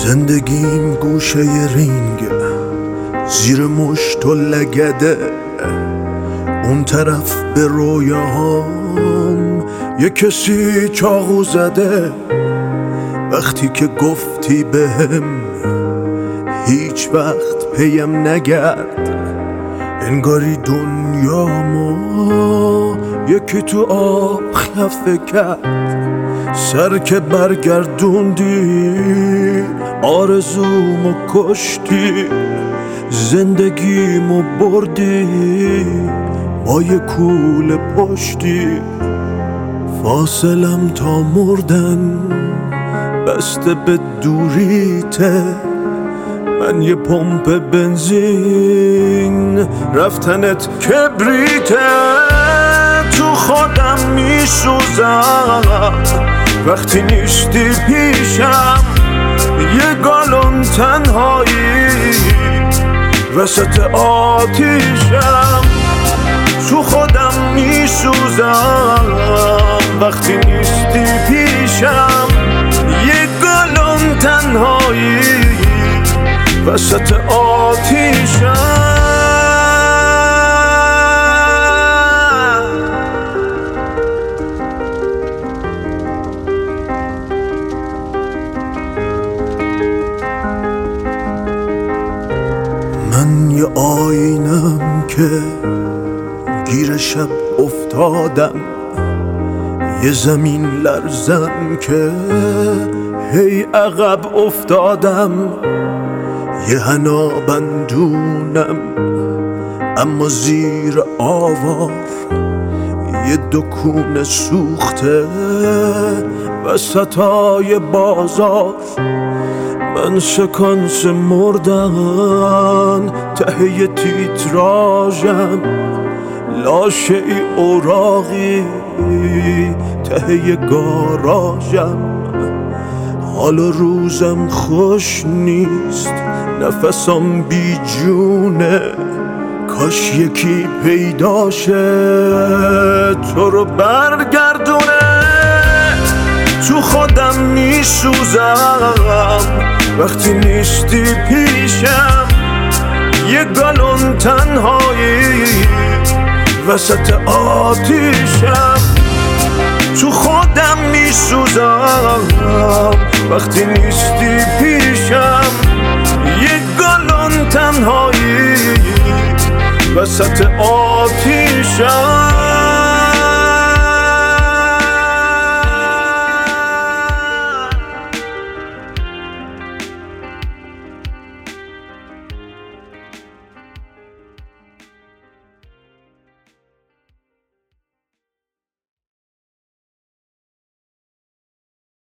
زندگیم گوشه رینگ، زیر مشت و لگده، اون طرف به رویاهام یه کسی چاقو زده. وقتی که گفتی بهم هیچ وقت پیم نگرد، انگاری دنیامو یکی تو آب خفه کرد. سر که برگردوندی آرزومو کشتی، زندگیمو بردی با یه کوله پشتی. فاصلم تا مردن بسته به دوریته، من یه پمپ بنزین رفتنت کبریته. تو خودم میسوزم وقتی نیستی پیشم، یه گالون تنهایی وسط آتیشم. تو خودم میسوزم وقتی نیستی پیشم، یه گالون تنهایی وسط آتیشم. من یه آینم که گیر شب افتادم، یه زمین لرزم که هی عقب افتادم. یه حنا بندونم اما زیر آوار، یه دکون سوخته وسطای بازار. من سکانس مردن ته تیتراژم، لاشه ای اوراقی ته گاراژم. حال و روزم خوش نیست، نفسم بی جونه، کاش یکی پیداشه تو رو برگردونه. تو خودم میسوزم وقتی نیستی پیشم، یه گالون تنهایی وسط آتیشم. تو خودم میسوزم وقتی نیستی پیشم، یه گالون تنهایی وسط آتیشم.